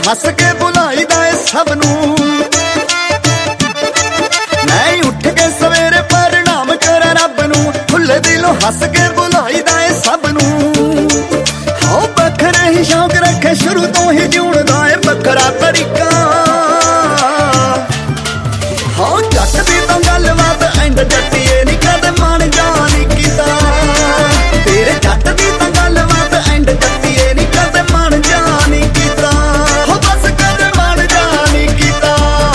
हस के बुलाईदा है सबनू। मैं उठ के सवेरे प्रणाम करा रब नू, खुले दिलों हस के बुलाईदा है सबनू। हाँ बखरा ही शौक रखे शुरू तो ही जीण दा है बखरा तरीका। हाँ जट दी तां गलबात एंड जट्टिए नी कदे मन जानी कीता। तेरे जट दी तां गलबात एंड जट्टिए नी कदे मन जानी कीता। हो बस कदे मन जानी कीता।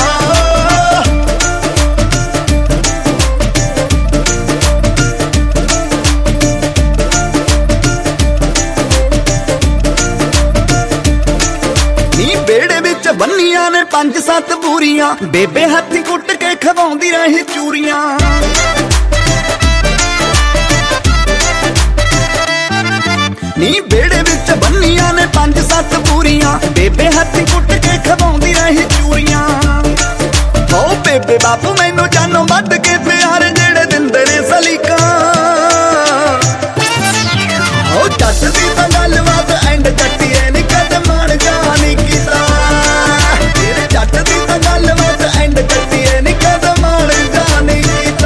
नी बेड़े विच बन्नियां ने 5-7 बूरियां, बेबे हत्थी कुट के खवाउंदी रही चूरियां। नी बेड़े विच बन्नियां ने 5-7 बूरियां, बेबे हत्थी कुट के खवाउंदी रही चूरियां। हो बेबे बापू मैनू जानो वध के प्यार जेड़े दिंदे ने सलीका। हो जट दी तां गलबात एंड जट्टिए नी कदे मन जानी कीता। तेरे जट दी तां गलबात एंड जट्टिए नी कदे मन जानी कीता।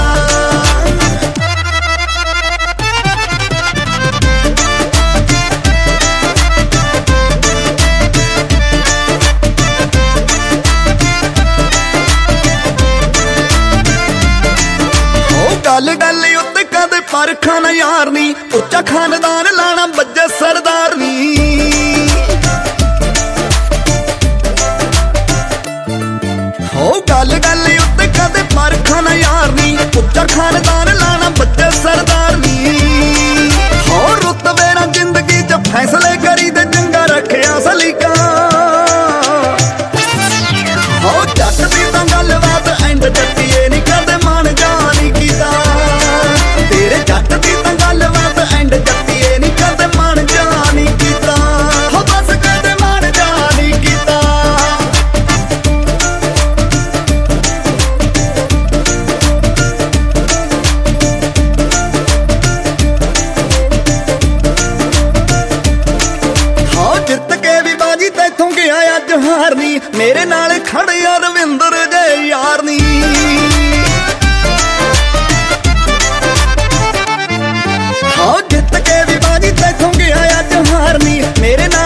गल गल उत्ते कदे परखा ना यार नी, उच्चा खानदान लाना बज्जे सरदार नी। हो गल गल उत्ते कदे परखा ना यार नी, उच्चा खानदान लाना बज्जे सरदार नी। हो रुतबे ना जिंदगी च फैसले करी दे चंगा रखिया सलीका। हो जट दी तां गलबात एंड जट्टिए नी कदे मन जानी कीता। तेरे जट दी तां गलबात एंड जट्टिए नी कदे मन जानी कीता। हो बस कदे मन जानी कीता। हाँ जित के भी बाजी तैथों गया अज हारनी, मेरे नाल खड़े रविंदर जे यार नी। हाँ जित के भी बाजी तैथों गया अज हारनी, मेरे